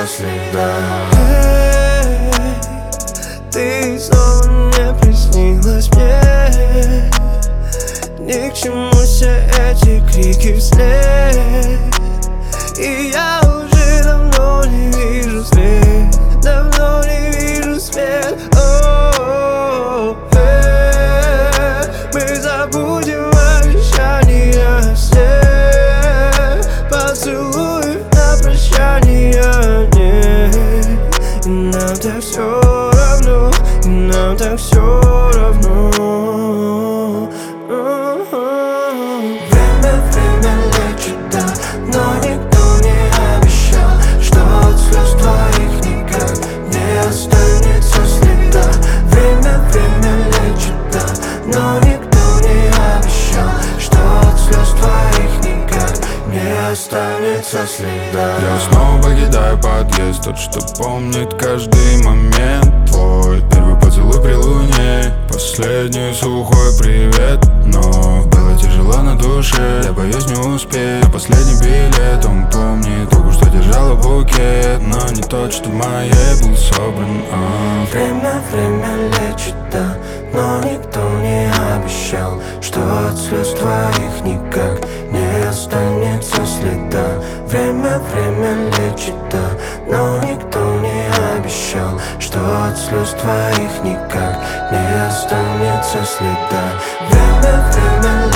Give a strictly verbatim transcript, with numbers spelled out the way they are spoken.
останется следа. Эй, ты снова не приснилась мне. Ни к чему все эти крики вслед. И я уже давно не вижу свет, давно не вижу свет. О-о-о, эй, мы забудем обещания все, поцелуев на прощание нет. И нам так все равно, и нам так все равно. Время, время лечит, да, но никто не обещал, что от слез твоих никак не останется следа. Время, время лечит, да, но никто не обещал, что от слез твоих никак не останется следа. Я снова покидаю подъезд, тот, что помнит каждый момент твой. Первый поцелуй при луне, последний сухой привет. Но было тяжело на душе, я боюсь не успею. Последний билет, он помнит руку, что держала букет, но не тот, что в моей был собран. а. Время, время лечит, да, но никто не обещал, что от слез твоих никак не останется следа. Время, время лечит, да, но никто не обещал, что от слез твоих никак не останется следа. Время, время